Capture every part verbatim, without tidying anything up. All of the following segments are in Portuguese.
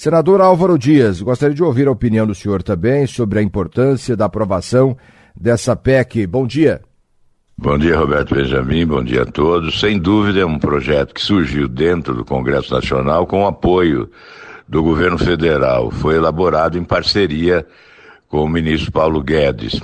Senador Álvaro Dias, gostaria de ouvir a opinião do senhor também sobre a importância da aprovação dessa P E C. Bom dia. Bom dia, Roberto Benjamin, bom dia a todos. Sem dúvida é um projeto que surgiu dentro do Congresso Nacional com o apoio do governo federal. Foi elaborado em parceria com o ministro Paulo Guedes.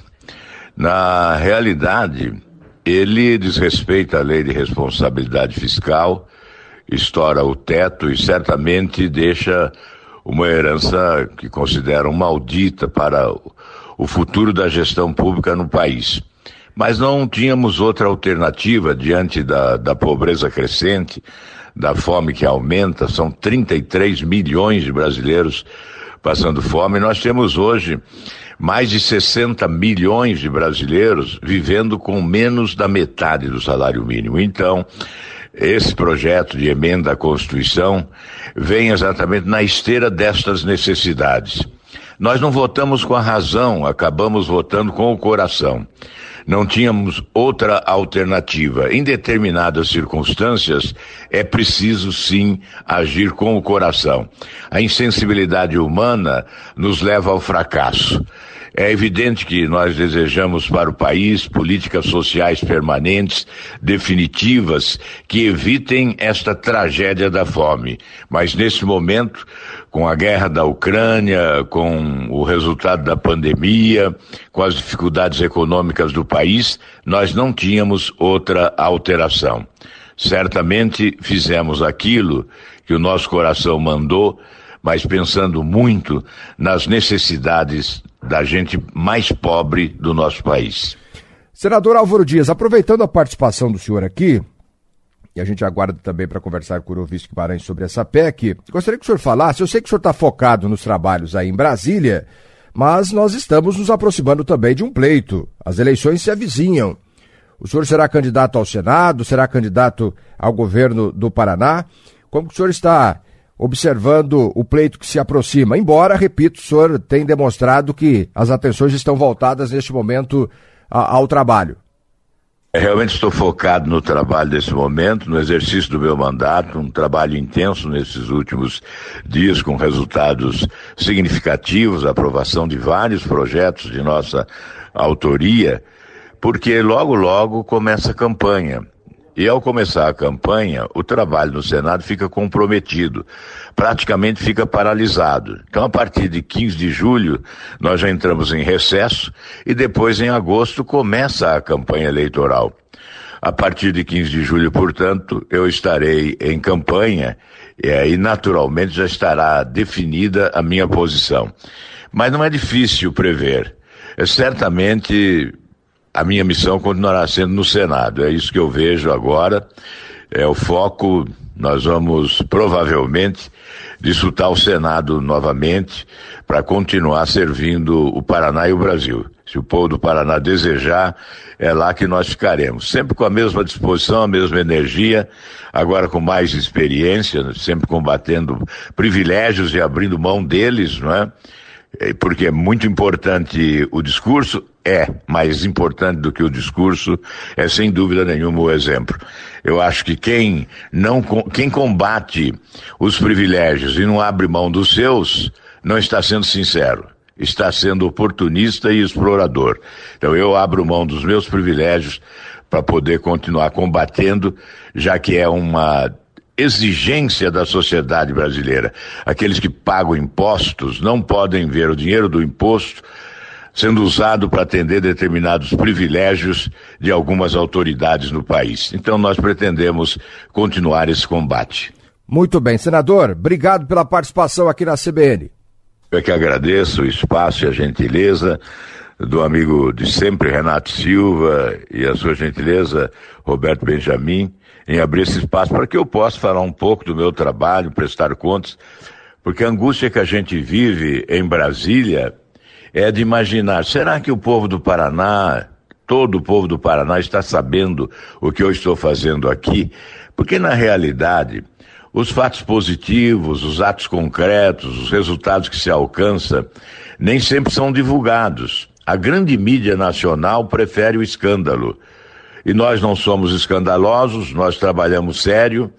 Na realidade, ele desrespeita a lei de responsabilidade fiscal, estoura o teto e certamente deixa uma herança que consideram maldita para o futuro da gestão pública no país. Mas não tínhamos outra alternativa diante da, da pobreza crescente, da fome que aumenta. São trinta e três milhões de brasileiros passando fome. Nós temos hoje mais de sessenta milhões de brasileiros vivendo com menos da metade do salário mínimo. Então, esse projeto de emenda à Constituição vem exatamente na esteira destas necessidades. Nós não votamos com a razão, acabamos votando com o coração. Não tínhamos outra alternativa. Em determinadas circunstâncias, é preciso sim agir com o coração. A insensibilidade humana nos leva ao fracasso. É evidente que nós desejamos para o país políticas sociais permanentes, definitivas, que evitem esta tragédia da fome. Mas nesse momento, com a guerra da Ucrânia, com o resultado da pandemia, com as dificuldades econômicas do país, nós não tínhamos outra alteração. Certamente fizemos aquilo que o nosso coração mandou, mas pensando muito nas necessidades da gente mais pobre do nosso país. Senador Álvaro Dias, aproveitando a participação do senhor aqui, e a gente aguarda também para conversar com o Eurovisc Guimarães sobre essa P E C, gostaria que o senhor falasse, eu sei que o senhor está focado nos trabalhos aí em Brasília, mas nós estamos nos aproximando também de um pleito, as eleições se avizinham. O senhor será candidato ao Senado, será candidato ao governo do Paraná? Como que o senhor está observando o pleito que se aproxima? Embora, repito, o senhor tem demonstrado que as atenções estão voltadas neste momento a, ao trabalho. Realmente estou focado no trabalho desse momento, no exercício do meu mandato, um trabalho intenso nesses últimos dias, com resultados significativos, aprovação de vários projetos de nossa autoria, porque logo, logo começa a campanha. E ao começar a campanha, o trabalho no Senado fica comprometido, praticamente fica paralisado. Então, a partir de quinze de julho, nós já entramos em recesso e depois, em agosto, começa a campanha eleitoral. A partir de quinze de julho, portanto, eu estarei em campanha e aí, naturalmente, já estará definida a minha posição. Mas não é difícil prever. É, certamente, a minha missão continuará sendo no Senado. É isso que eu vejo agora, é o foco. Nós vamos provavelmente disputar o Senado novamente para continuar servindo o Paraná e o Brasil. Se o povo do Paraná desejar, é lá que nós ficaremos. Sempre com a mesma disposição, a mesma energia, agora com mais experiência, sempre combatendo privilégios e abrindo mão deles, não é? Porque é muito importante o discurso, é, mais importante do que o discurso é sem dúvida nenhuma o exemplo. Eu acho que quem não, quem combate os privilégios e não abre mão dos seus, não está sendo sincero, está sendo oportunista e explorador. Então eu abro mão dos meus privilégios para poder continuar combatendo, já que é uma exigência da sociedade brasileira. Aqueles que pagam impostos não podem ver o dinheiro do imposto sendo usado para atender determinados privilégios de algumas autoridades no país. Então nós pretendemos continuar esse combate. Muito bem, senador, obrigado pela participação aqui na C B N. Eu que agradeço o espaço e a gentileza do amigo de sempre, Renato Silva, e a sua gentileza, Roberto Benjamin, em abrir esse espaço para que eu possa falar um pouco do meu trabalho, prestar contas, porque a angústia que a gente vive em Brasília é de imaginar, será que o povo do Paraná, todo o povo do Paraná está sabendo o que eu estou fazendo aqui? Porque na realidade, os fatos positivos, os atos concretos, os resultados que se alcança, nem sempre são divulgados. A grande mídia nacional prefere o escândalo. E nós não somos escandalosos, nós trabalhamos sério,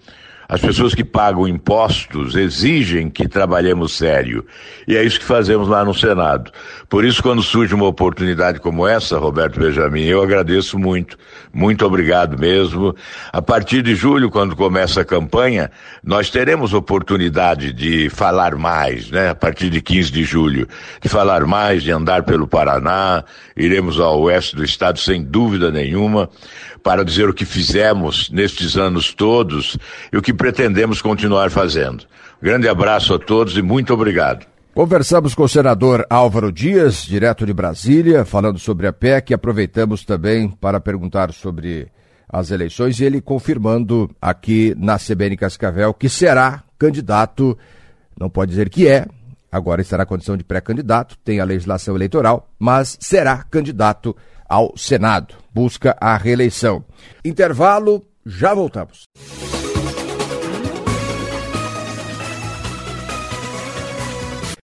As pessoas que pagam impostos exigem que trabalhemos sério. E é isso que fazemos lá no Senado. Por isso, quando surge uma oportunidade como essa, Roberto Benjamin, eu agradeço muito. Muito obrigado mesmo. A partir de julho, quando começa a campanha, nós teremos oportunidade de falar mais, né? A partir de quinze de julho, de falar mais, de andar pelo Paraná. Iremos ao oeste do estado, sem dúvida nenhuma, para dizer o que fizemos nestes anos todos e o que pretendemos continuar fazendo. Grande abraço a todos e muito obrigado. Conversamos com o senador Álvaro Dias, direto de Brasília, falando sobre a P E C, e aproveitamos também para perguntar sobre as eleições, e ele confirmando aqui na C B N Cascavel que será candidato, não pode dizer que é, agora estará na condição de pré-candidato, tem a legislação eleitoral, mas será candidato ao Senado, busca a reeleição. Intervalo, já voltamos.